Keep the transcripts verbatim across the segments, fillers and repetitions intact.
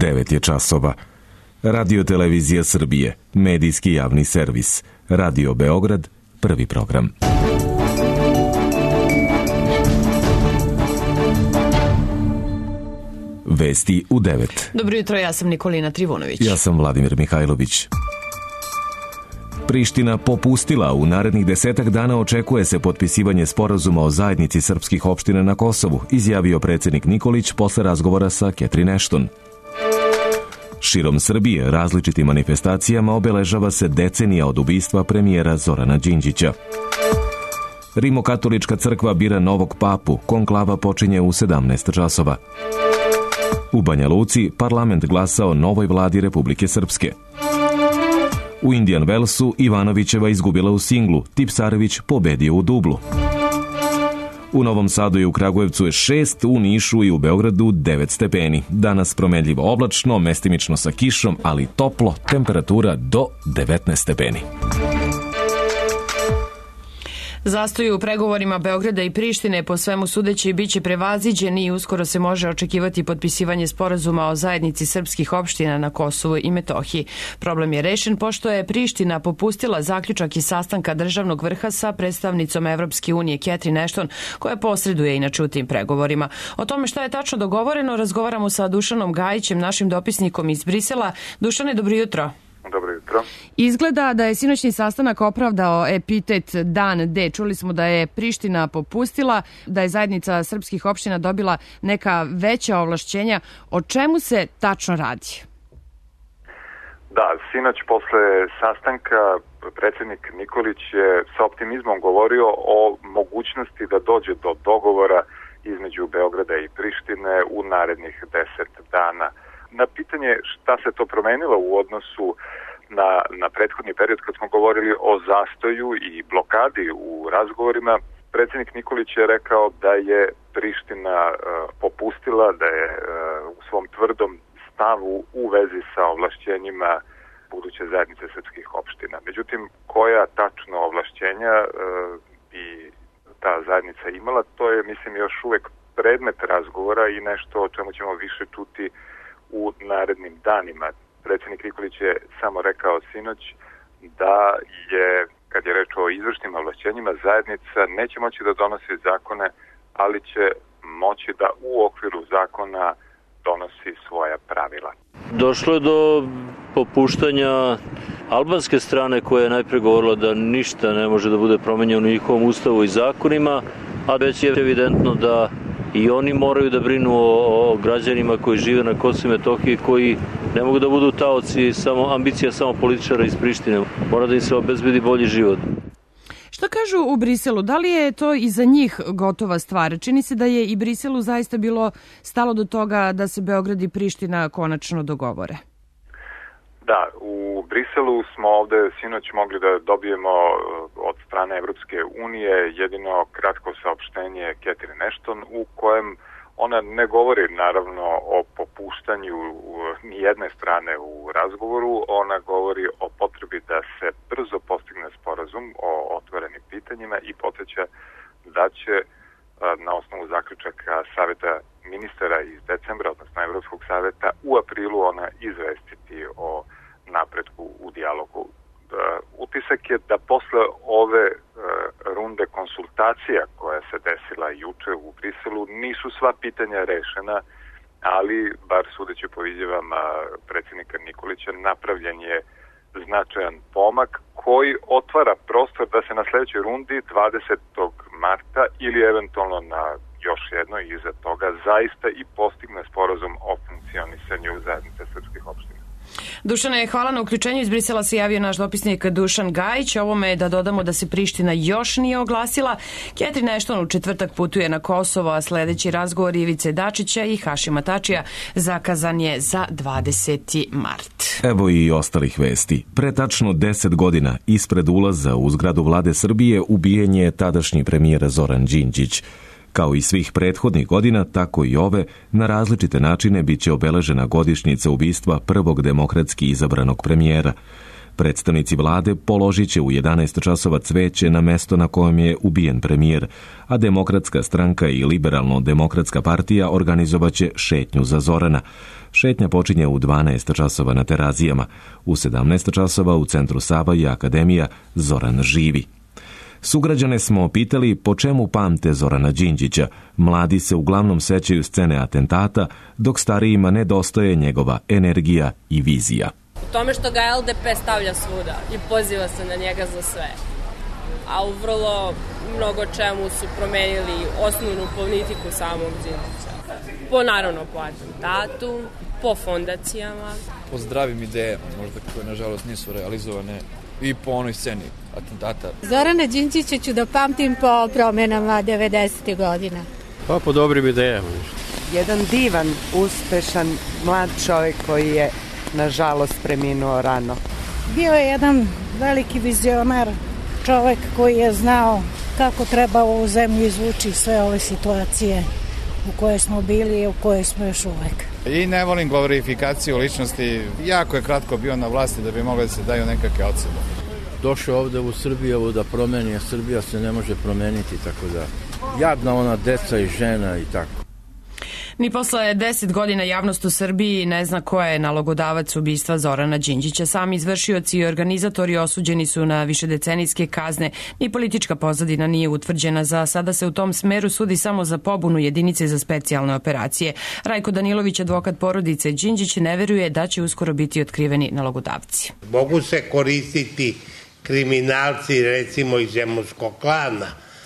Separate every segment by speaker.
Speaker 1: devet je časova. Radio Televizija Srbije, medijski javni servis. Radio Beograd, prvi program. Vesti u devet.
Speaker 2: Dobro jutro, ja sam Nikolina Trivunović.
Speaker 1: Ja sam Vladimir Mihajlović. Priština popustila. U narednih desetak dana očekuje se potpisivanje sporazuma o zajednici srpskih opština na Kosovu, izjavio predsjednik Nikolić posle razgovora sa Catherine Ashton. Širom Srbije različitim manifestacijama obeležava se decenija od ubistva premijera Zorana Đinđića. Rimokatolička crkva bira novog papu, konklava počinje u sedamnaest časova. U Banja Luci parlament glasa o novoj vladi Republike Srpske. U Indian Wellsu Ivanovićeva izgubila u singlu, Tipsarević pobedio u dublu. U Novom Sadu i u Kragujevcu je šest, u Nišu i u Beogradu devet stepeni. Danas promenljivo oblačno, mestimično sa kišom, ali toplo, temperatura do devetnaest stepeni.
Speaker 2: Zastoj u pregovorima Beograda i Prištine po svemu sudeći biće prevaziđen i uskoro se može očekivati potpisivanje sporazuma o zajednici srpskih opština na Kosovu i Metohiji. Problem je rešen pošto je Priština popustila zaključak iz sastanka državnog vrha sa predstavnicom Evropske unije Catherine Ashton, koja posreduje inače u tim pregovorima. O tome šta je tačno dogovoreno razgovaramo sa Dušanom Gajićem, našim dopisnikom iz Brisela. Dušane, dobro jutro.
Speaker 3: Dobro jutro.
Speaker 2: Izgleda da je sinoćni sastanak opravdao epitet Dan D. Čuli smo da je Priština popustila, da je zajednica srpskih opština dobila neka veća ovlašćenja. O čemu se tačno radi?
Speaker 3: Da, sinoć posle sastanka predsjednik Nikolić je sa optimizmom govorio o mogućnosti da dođe do dogovora između Beograda i Prištine u narednih deset dana. Na pitanje šta se to promenilo u odnosu na, na prethodni period kad smo govorili o zastoju i blokadi u razgovorima, predsjednik Nikolić je rekao da je Priština uh, popustila, da je uh, u svom tvrdom stavu u vezi sa ovlašćenjima buduće zajednice srpskih opština. Međutim, koja tačno ovlašćenja uh, bi ta zajednica imala, to je, mislim, još uvek predmet razgovora i nešto o čemu ćemo više čuti u narednim danima. Predsjednik Nikolić je samo rekao sinoć da je, kad je reč o izvršnim ovlašćenjima, zajednica neće moći da donosi zakone, ali će moći da u okviru zakona donosi svoja pravila.
Speaker 4: Došlo je do popuštanja albanske strane koja je najpre govorila da ništa ne može da bude promenjeno u njihovom ustavu i zakonima, a već je evidentno da i oni moraju da brinu o, o građanima koji žive na Kosovu i Metohiji, koji ne mogu da budu taoci samo ambicija samo političara iz Prištine. Mora da im se obezbedi bolji život.
Speaker 2: Šta kažu u Briselu? Da li je to i za njih gotova stvar? Čini se da je i Briselu zaista bilo stalo do toga da se Beograd i Priština konačno dogovore.
Speaker 3: Da, u Briselu smo ovde sinoć mogli da dobijemo od strane Evropske unije jedino kratko saopštenje Catherine Ashton u kojem ona ne govori naravno o popuštanju ni jedne strane u razgovoru, ona govori o potrebi da se brzo postigne sporazum o otvorenim pitanjima i podsjeća da će na osnovu zaključaka Saveta ministara iz decembra, odnosno Evropskog saveta, u aprilu ona izvestiti o napretku u dijalogu. Utisak je da posle ove runde konsultacija koja se desila juče u Briselu nisu sva pitanja rešena, ali bar sudeći po izjavama predsjednika Nikolića napravljen je značajan pomak koji otvara prostor da se na sljedećoj rundi dvadesetog marta ili eventualno na još jednoj iza toga zaista i postigne sporazum o funkcionisanju zajednice srpskih opština.
Speaker 2: Dušane, hvala na uključenju. Iz Brisela se javio naš dopisnik Dušan Gajić. Ovome je da dodamo da se Priština još nije oglasila. Catherine Ashton u četvrtak putuje na Kosovo, a sledeći razgovor Ivice Dačića i Hašima Tačija zakazan je za dvadeseti mart.
Speaker 1: Evo i ostalih vesti. Pre tačno deset godina ispred ulaza u zgradu vlade Srbije ubijen je tadašnji premijer Zoran Đinđić. Kao i svih prethodnih godina, tako i ove, na različite načine biće obeležena godišnjica ubistva prvog demokratski izabranog premijera. Predstavnici vlade položit će u jedanaest časova cveće na mesto na kojem je ubijen premijer, a Demokratska stranka i Liberalno-demokratska partija organizovaće šetnju za Zorana. Šetnja počinje u dvanaest časova na Terazijama. U sedamnaest časova u centru Sava i Akademija Zoran živi. Sugrađane smo pitali po čemu pamte Zorana Đinđića. Mladi se uglavnom sećaju scene atentata, dok starijima nedostaje njegova energija i vizija.
Speaker 5: U tome što ga L D P stavlja svuda i poziva se na njega za sve. A u vrlo mnogo čemu su promenili osnovnu politiku samog Đinđića. Po naravno po atentatu, po fondacijama.
Speaker 6: Po zdravim idejama, možda koje nažalost nisu realizovane i po onoj sceni atentata.
Speaker 7: Zorana Đinđića ću da pamtim po promenama devedesetih godina.
Speaker 8: Pa po dobrim idejama.
Speaker 9: Jedan divan, uspešan mlad čovjek koji je nažalost preminuo rano.
Speaker 7: Bio je jedan veliki vizionar, čovjek koji je znao kako treba ovu zemlju izvući sve ove situacije u kojoj smo bili i u kojoj smo još uvek.
Speaker 10: I ne volim glorifikaciju ličnosti, jako je kratko bio na vlasti da bi mogli da se daju nekakve ocene.
Speaker 8: Došao ovde u Srbiju da promeni, a Srbija se ne može promeniti, tako da jadna ona deca i žena i tako.
Speaker 2: Ni posle deset godina javnost u Srbiji ne zna ko je nalogodavac ubistva Zorana Đinđića. Sami izvršioci i organizatori osuđeni su na višedecenijske kazne. Ni politička pozadina nije utvrđena. Za sada se u tom smeru sudi samo za pobunu jedinice za specijalne operacije. Rajko Danilović, advokat porodice Đinđić, ne veruje da će uskoro biti otkriveni nalogodavci.
Speaker 11: Mogu se koristiti kriminalci, recimo iz Zemunskog klana,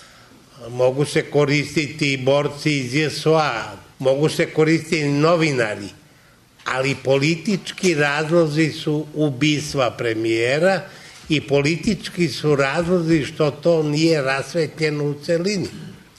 Speaker 11: mogu se koristiti i borci iz J S O A, mogu se koristiti novinari, ali politički razlozi su ubistva premijera i politički su razlozi što to nije rasvetljeno u celini.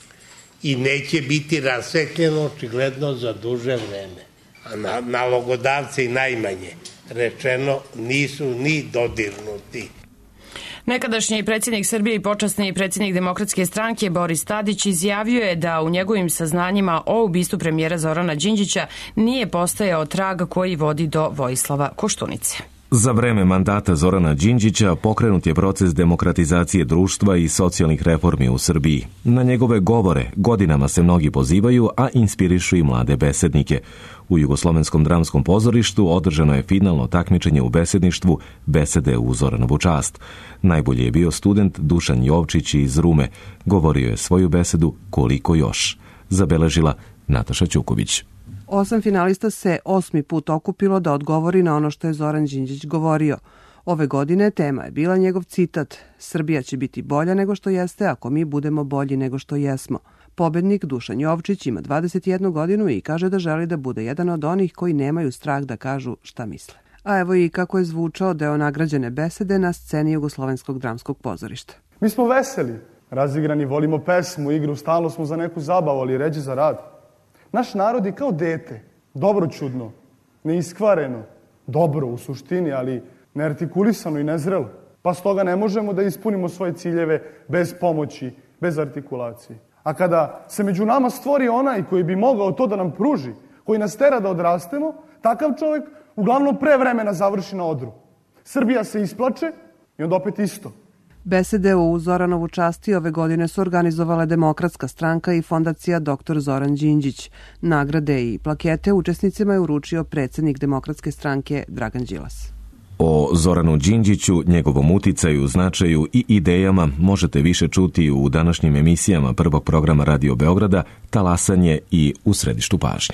Speaker 11: I neće biti rasvetljeno očigledno za duže vreme. A na, nalogodavci najmanje rečeno nisu ni dodirnuti.
Speaker 2: Nekadašnji predsjednik Srbije i počasni predsjednik Demokratske stranke Boris Tadić izjavio je da u njegovim saznanjima o ubistvu premijera Zorana Đinđića nije postojao trag koji vodi do Vojislava Koštunice.
Speaker 1: Za vreme mandata Zorana Đinđića pokrenut je proces demokratizacije društva i socijalnih reformi u Srbiji. Na njegove govore godinama se mnogi pozivaju, a inspirišu i mlade besednike. U Jugoslovenskom dramskom pozorištu održano je finalno takmičenje u besedništvu Besede u Zoranovu čast. Najbolji je bio student Dušan Jovčić iz Rume. Govorio je svoju besedu Koliko još, zabeležila Nataša Ćuković.
Speaker 12: Osam finalista se osmi put okupilo da odgovori na ono što je Zoran Đinđić govorio. Ove godine tema je bila njegov citat: Srbija će biti bolja nego što jeste ako mi budemo bolji nego što jesmo. Pobednik Dušan Jovčić ima dvadeset jednu godinu i kaže da želi da bude jedan od onih koji nemaju strah da kažu šta misle. A evo i kako je zvučao deo nagrađene besede na sceni Jugoslovenskog dramskog pozorišta.
Speaker 13: Mi smo veseli, razigrani, volimo pesmu, igru, stalno smo za neku zabavu, ali ređe za rad. Naš narod je kao dete, dobročudno, neiskvareno, dobro u suštini, ali neartikulisano i nezrelo. Pa stoga ne možemo da ispunimo svoje ciljeve bez pomoći, bez artikulacije. A kada se među nama stvori onaj koji bi mogao to da nam pruži, koji nas tera da odrastemo, takav čovjek uglavnom pre vremena završi na odru. Srbija se isplače i onda opet isto.
Speaker 12: Besede u Zoranovu časti ove godine su organizovala Demokratska stranka i fondacija doktor Zoran Đinđić. Nagrade i plakete učesnicima je uručio predsjednik Demokratske stranke Dragan Đilas.
Speaker 1: O Zoranu Đinđiću, njegovom uticaju, značaju i idejama možete više čuti u današnjim emisijama prvog programa Radio Beograda Talasanje i U središtu pažnje.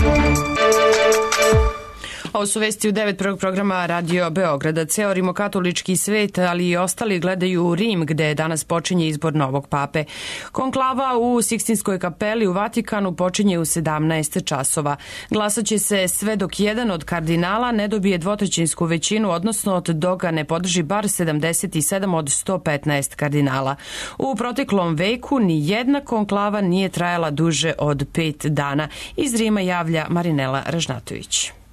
Speaker 2: Ovo su vesti u devet prvog programa Radio Beograda. Ceo rimokatolički svet, ali i ostali gledaju u Rim, gde danas počinje izbor novog pape. Konklava u Sikstinskoj kapeli u Vatikanu počinje u sedamnaest časova. Glasaće se sve dok jedan od kardinala ne dobije dvotrećinsku većinu, odnosno dok ga ne podrži bar sedamdeset sedam od sto petnaest kardinala. U proteklom veku ni jedna konklava nije trajala duže od pet dana. Iz Rima javlja Marinela Ražnatović.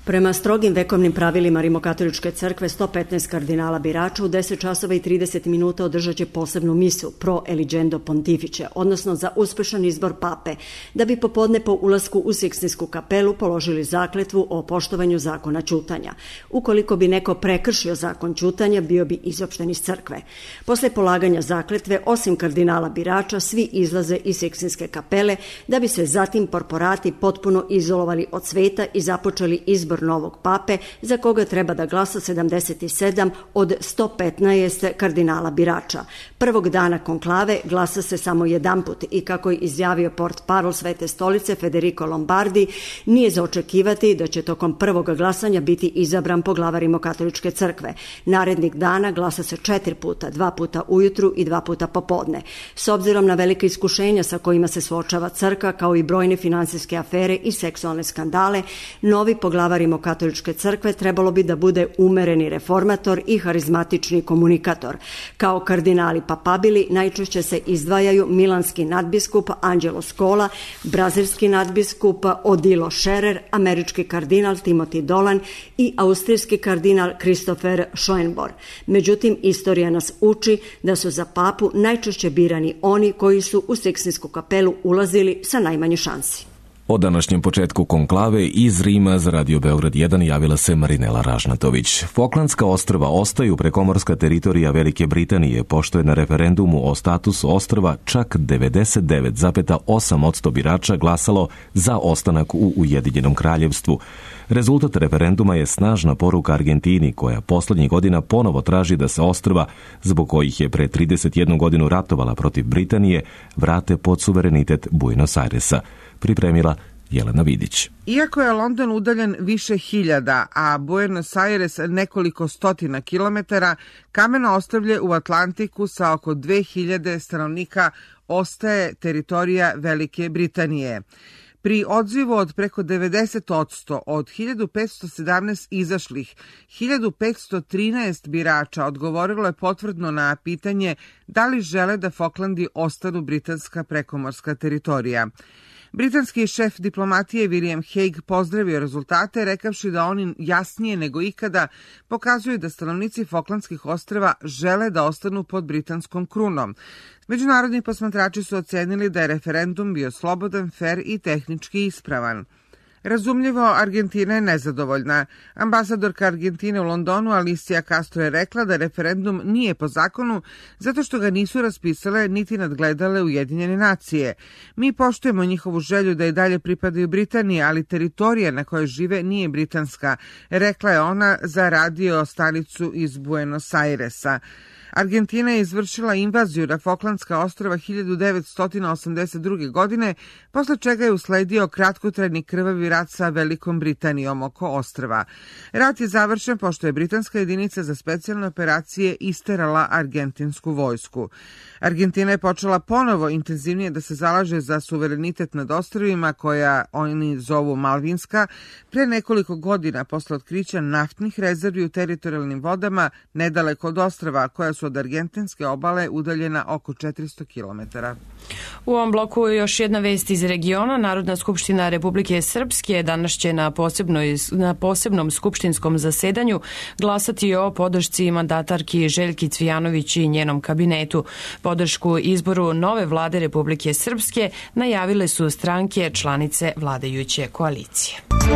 Speaker 14: Prema strogim vekovnim pravilima Rimokatoličke crkve, sto petnaest kardinala birača u deset časova i trideset minuta održat će posebnu misu pro eligendo pontifice, odnosno za uspešan izbor pape, da bi popodne po ulasku u Sikstinsku kapelu položili zakletvu o poštovanju zakona ćutanja. Ukoliko bi neko prekršio zakon ćutanja, bio bi izopšten iz crkve. Posle polaganja zakletve, osim kardinala birača, svi izlaze iz Sikstinske kapele, da bi se zatim porporati potpuno izolovali od sveta i započeli izbor novog pape, za koga treba da glasa sedamdeset sedam od sto petnaest kardinala birača. Prvog dana konklave glasa se samo jedanput i, kako je izjavio portparol Svete stolice Federico Lombardi, nije za očekivati da će tokom prvog glasanja biti izabran poglavar Rimokatoličke crkve. Narednih dana glasa se četiri puta, dva puta ujutru i dva puta popodne. S obzirom na velike iskušenja sa kojima se suočava crkva, kao i brojne finansijske afere i seksualne skandale, novi poglavar Rimokatoličke crkve trebalo bi da bude umereni reformator i harizmatični komunikator. Kao kardinali papabili najčešće se izdvajaju milanski nadbiskup Angelo Scola, brazilski nadbiskup Odilo Scherer, američki kardinal Timothy Dolan i austrijski kardinal Christopher Schoenborn. Međutim, istorija nas uči da su za papu najčešće birani oni koji su u Sikstinsku kapelu ulazili sa najmanje šansi.
Speaker 1: O današnjem početku konklave iz Rima za Radio Beograd jedan javila se Marinela Ražnatović. Foklandska ostrva ostaju prekomorska teritorija Velike Britanije, pošto je na referendumu o statusu ostrva čak devedeset devet zarez osam posto birača glasalo za ostanak u Ujedinjenom kraljevstvu. Rezultat referenduma je snažna poruka Argentini, koja poslednjih godina ponovo traži da se ostrva, zbog kojih je pre trideset jednu godinu ratovala protiv Britanije, vrate pod suverenitet Buenos Airesa. Pripremila Jelena Vidić.
Speaker 15: Iako je London udaljen više hiljada, a Buenos Aires nekoliko stotina kilometara, Kameno ostrvlje u Atlantiku sa oko dve hiljade stanovnika ostaje teritorija Velike Britanije. Pri odzivu od preko devedeset posto od hiljadu petsto sedamnaest izašlih, hiljadu petsto trinaest birača odgovorilo je potvrdno na pitanje da li žele da Foklandi ostanu britanska prekomorska teritorija. Britanski šef diplomatije William Hague pozdravio rezultate, rekavši da oni jasnije nego ikada pokazuju da stanovnici Foklandskih ostrva žele da ostanu pod britanskom krunom. Međunarodni posmatrači su ocenili da je referendum bio slobodan, fer i tehnički ispravan. Razumljivo, Argentina je nezadovoljna. Ambasadorka Argentine u Londonu Alicia Castro je rekla da referendum nije po zakonu zato što ga nisu raspisale niti nadgledale Ujedinjene nacije. Mi poštujemo njihovu želju da i dalje pripadaju Britaniji, ali teritorija na kojoj žive nije britanska, rekla je ona za radio stanicu iz Buenos Airesa. Argentina je izvršila invaziju na Foklandska ostrva hiljadu devetsto osamdeset druge. godine, posle čega je usledio kratkotrajni krvavi rat sa Velikom Britanijom oko ostrva. Rat je završen pošto je britanska jedinica za specijalne operacije isterala argentinsku vojsku. Argentina je počela ponovo intenzivnije da se zalaže za suverenitet nad ostrvima, koja oni zovu Malvinska, pre nekoliko godina posle otkrića naftnih rezervi u teritorijalnim vodama nedaleko od ostrva, koja su od argentinske obale udaljena oko četiristo kilometara.
Speaker 2: U ovom bloku je još jedna vest iz regiona. Narodna skupština Republike Srpske danas će na, posebnoj, na posebnom skupštinskom zasedanju glasati o podršci mandatarki Željki Cvijanović i njenom kabinetu. Podršku izboru nove vlade Republike Srpske najavile su stranke članice vladajuće koalicije.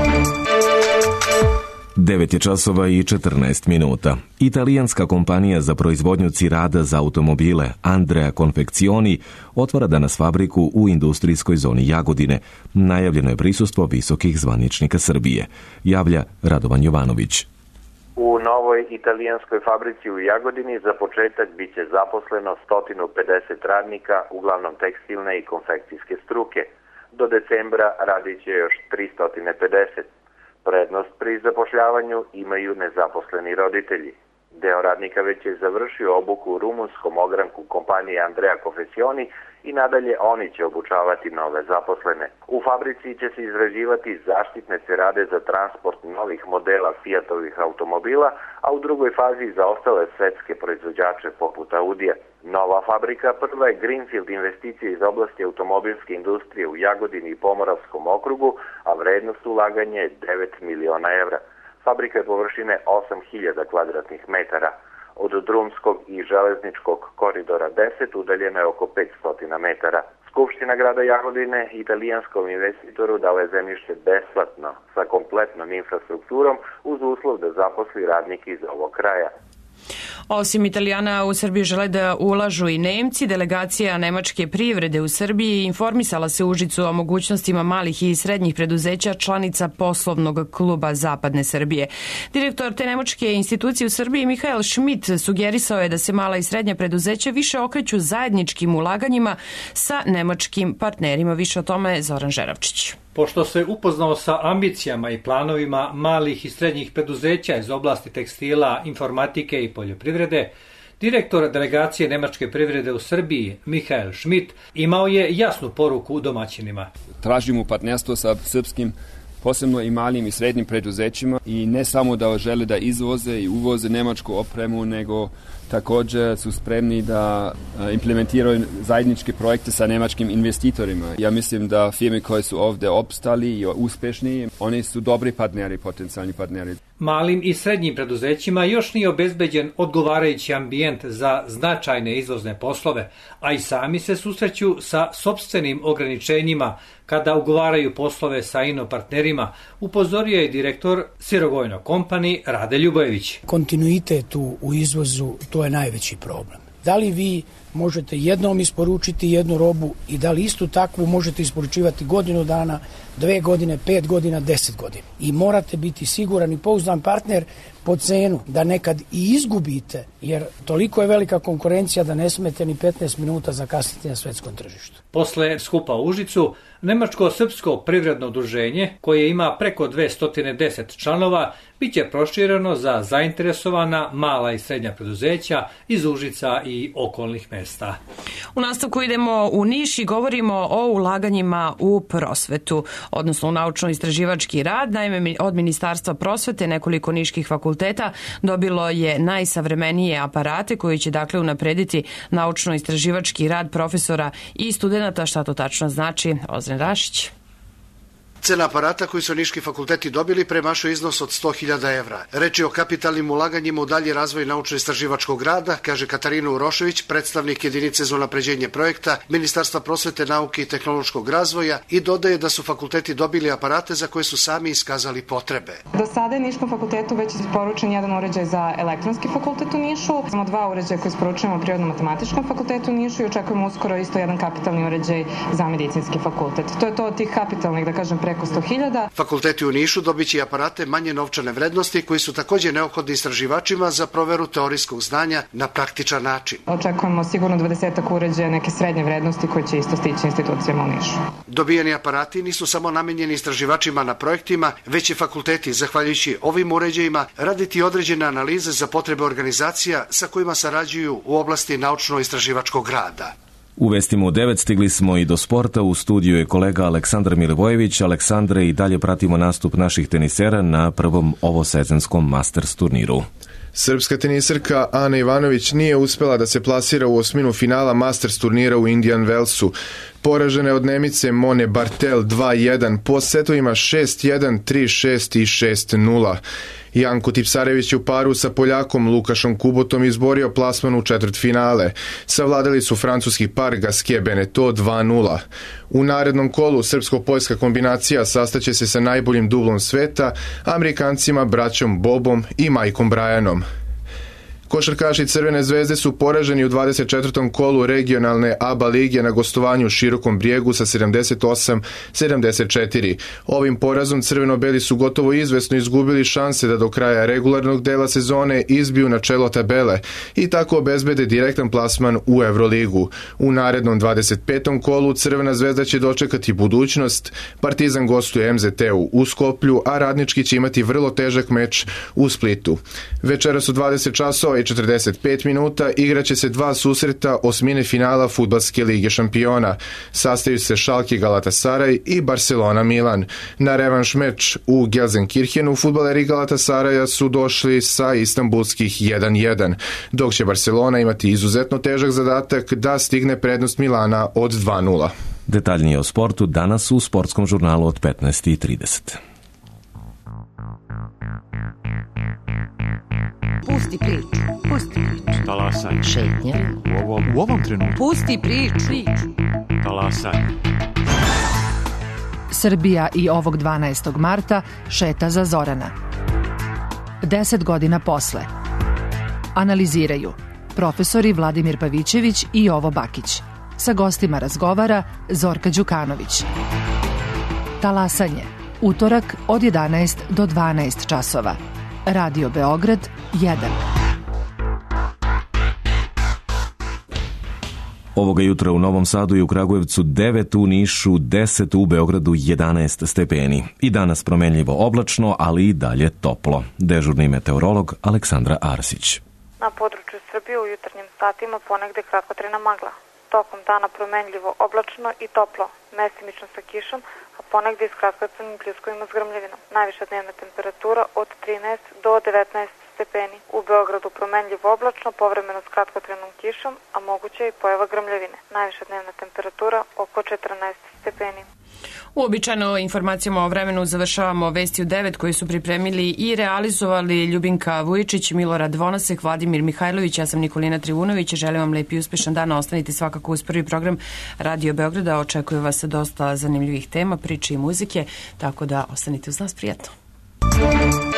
Speaker 1: devet je časova i četrnaest minuta. Italijanska kompanija za proizvodnju cirada za automobile Andrea Confeczioni otvara danas fabriku u industrijskoj zoni Jagodine. Najavljeno je prisustvo visokih zvaničnika Srbije, javlja Radovan Jovanović.
Speaker 16: U novoj italijanskoj fabrici u Jagodini za početak biće zaposleno sto pedeset radnika, uglavnom tekstilne i konfekcijske struke. Do decembra radit će još tristo pedeset. Prednost pri zapošljavanju imaju nezaposleni roditelji. Deo radnika već je završio obuku u rumunskom ogranku kompanije Andrea Confeczioni i nadalje oni će obučavati nove zaposlene. U fabrici će se izrađivati zaštitne cerade za transport novih modela Fiatovih automobila, a u drugoj fazi za ostale svetske proizvođače poput Audija. Nova fabrika prva je greenfield investicija iz oblasti automobilske industrije u Jagodini i Pomoravskom okrugu, a vrednost ulaganja je devet miliona evra. Fabrika je površine osam hiljada kvadratnih metara. Od drumskog i železničkog koridora deset udaljena je oko petsto metara. Skupština grada Jagodine italijanskom investitoru dala je zemljište besplatno sa kompletnom infrastrukturom uz uslov da zaposli radnike iz ovog kraja.
Speaker 2: Osim Italijana, u Srbiji žele da ulažu i Nemci. Delegacija nemačke privrede u Srbiji informisala se u Užicu o mogućnostima malih i srednjih preduzeća članica poslovnog kluba Zapadne Srbije. Direktor te nemačke institucije u Srbiji, Mihael Schmidt, sugerisao je da se mala i srednja preduzeća više okreću zajedničkim ulaganjima sa nemačkim partnerima. Više o tome Zoran Žeravčić.
Speaker 17: Pošto se upoznao sa ambicijama i planovima malih i srednjih preduzeća iz oblasti tekstila, informatike i poljoprivrede, direktor delegacije nemačke privrede u Srbiji, Mihael Schmidt, imao je jasnu poruku domaćinima.
Speaker 18: Tražimo partnerstvo sa srpskim, posebno i malim i srednjim preduzećima i ne samo da žele da izvoze i uvoze nemačku opremu, nego također su spremni da implementiraju zajedničke projekte sa nemačkim investitorima. Ja mislim da firme koje su ovdje opstali i uspješni, oni su dobri partneri, potencijalni partneri.
Speaker 17: Malim i srednjim preduzećima još nije obezbeđen odgovarajući ambijent za značajne izvozne poslove, a i sami se susreću sa sopstvenim ograničenjima kada ugovaraju poslove sa inopartnerima, upozorio je direktor Sirogojno Company Rade Ljubojević.
Speaker 19: Kontinuitet u izvozu, to je najveći problem. Da li vi možete jednom isporučiti jednu robu i da li istu takvu možete isporučivati godinu dana, dve godine, pet godina, deset godina. I morate biti siguran i pouzdan partner po cenu da nekad i izgubite, jer toliko je velika konkurencija da ne smete ni petnaest minuta zakasniti na svetskom tržištu.
Speaker 17: Posle skupa u Užicu, Nemačko-srpsko privredno udruženje, koje ima preko dvesta deset članova, biće prošireno za zainteresovana mala i srednja preduzeća iz Užica i okolnih mesta.
Speaker 2: U nastavku idemo u Niš i govorimo o ulaganjima u prosvetu, odnosno u naučno-istraživački rad. Naime, od Ministarstva prosvete nekoliko niških fakulteta dobilo je najsavremenije aparate koji će dakle unaprediti naučno-istraživački rad profesora i studenata. Šta to tačno znači? Ozren Rašić.
Speaker 20: Cena aparata koji su niški fakulteti dobili premašuje iznos od sto hiljada evra. Reč je o kapitalnim ulaganjima u dalji razvoj naučno-istraživačkog rada, kaže Katarina Urošević, predstavnik jedinice za unapređenje projekta Ministarstva prosvete, nauke i tehnološkog razvoja, i dodaje da su fakulteti dobili aparate za koje su sami iskazali potrebe.
Speaker 21: Do sada je Niškom fakultetu već isporučen jedan uređaj za elektronski fakultet u Nišu, samo dva uređaja koje isporučujemo Prirodno-matematičkom fakultetu u Nišu i očekujemo uskoro isto jedan kapitalni uređaj za medicinski fakultet. To je to od tih kapitalnih, da kažem, preko sto hiljada.
Speaker 20: Fakulteti u Nišu dobit će aparate manje novčane vrednosti koji su također neophodni istraživačima za proveru teorijskog znanja na praktičan način.
Speaker 21: Očekujemo sigurno dvadesetak uređaja neke srednje vrednosti koje će isto stići institucijama u Nišu.
Speaker 20: Dobijeni aparati nisu samo namenjeni istraživačima na projektima, već će fakulteti, zahvaljujući ovim uređajima, raditi određene analize za potrebe organizacija sa kojima sarađuju u oblasti naučno-istraživačkog rada.
Speaker 1: U vestima u devet stigli smo i do sporta. U studiju je kolega Aleksandar Milivojević. Aleksandre, i dalje pratimo nastup naših tenisera na prvom ovosezonskom Masters turniru.
Speaker 22: Srpska teniserka Ana Ivanović nije uspela da se plasira u osminu finala Masters turnira u Indian Wellsu. Poražena je od Nemice Mone Bartel dva jedan po setovima šest jedan, tri šest i šest nula. Janko Tipsarević je u paru sa Poljakom Lukašom Kubotom izborio plasman u četvrtfinale. Savladali su francuski par Gasquet Beneteau dva nula. U narednom kolu srpsko-poljska kombinacija sastaće se sa najboljim dublom sveta, Amerikancima braćom Bobom i Majkom Bryanom. Košarkaši Crvene zvezde su poraženi u dvadeset četvrtom kolu regionalne A B A lige na gostovanju u Širokom Brijegu sa sedamdeset osam sedamdeset četiri. Ovim porazom crveno-beli su gotovo izvesno izgubili šanse da do kraja regularnog dela sezone izbiju na čelo tabele i tako obezbede direktan plasman u Evroligu. U narednom dvadeset petom kolu Crvena zvezda će dočekati budućnost, Partizan gostuje M Z T-u u Skoplju, a Radnički će imati vrlo težak meč u Splitu. Večeras u dvadeset časova časova i četrdeset pet minuta igraće se dva susreta osmine finala Fudbalske lige šampiona. Sastaju se Schalke Galatasaray i Barcelona Milan. Na revanš meč u Gelsenkirchenu fudbaleri Galatasaraja su došli sa istanbulskih jedan jedan, dok će Barcelona imati izuzetno težak zadatak da stigne prednost Milana od dva nula.
Speaker 1: Detaljnije o sportu danas u sportskom žurnalu od petnaest i trideset.
Speaker 3: Pusti priču, pusti priču.
Speaker 4: Talasaj.
Speaker 3: Šetnja.
Speaker 4: U ovom, u ovom trenutku.
Speaker 3: Pusti priču.
Speaker 4: Talasaj.
Speaker 23: Srbija i ovog dvanaestog marta šeta za Zorana. Deset godina posle. Analiziraju profesori Vladimir Pavićević i Jovo Bakić. Sa gostima razgovara Zorka Đukanović. Talasanje. Utorak od jedanaest do dvanaest časova. Radio Beograd jedan.
Speaker 1: Ovoga jutra u Novom Sadu i u Kragujevcu devet, u Nišu deset, u Beogradu jedanaest stepeni. I danas promenljivo oblačno, ali i dalje toplo. Dežurni meteorolog Aleksandra Arsić.
Speaker 24: Na području Srbije u jutarnjim satima ponegde kratkotrajna magla. Tokom dana promenljivo oblačno i toplo, mestimično sa kišom, a ponegde i s kratkotrajnim pljuskovima s grmljavinom. Najviša dnevna temperatura od trinaest do devetnaest stepeni. U Beogradu promenljivo oblačno, povremeno s kratkotrajnom kišom, a moguće i pojava grmljavine. Najviša dnevna temperatura oko četrnaest stepeni.
Speaker 2: Uobičajeno informacijama o vremenu završavamo vesti u devet koje su pripremili i realizovali Ljubinka Vujičić, Milorad Vonasek, Vladimir Mihajlović, ja sam Nikolina Trivunović. Želim vam lep i uspešan dan, ostanite svakako uz prvi program Radio Beograda, očekuje vas dosta zanimljivih tema, priče i muzike, tako da ostanite uz nas, prijatno.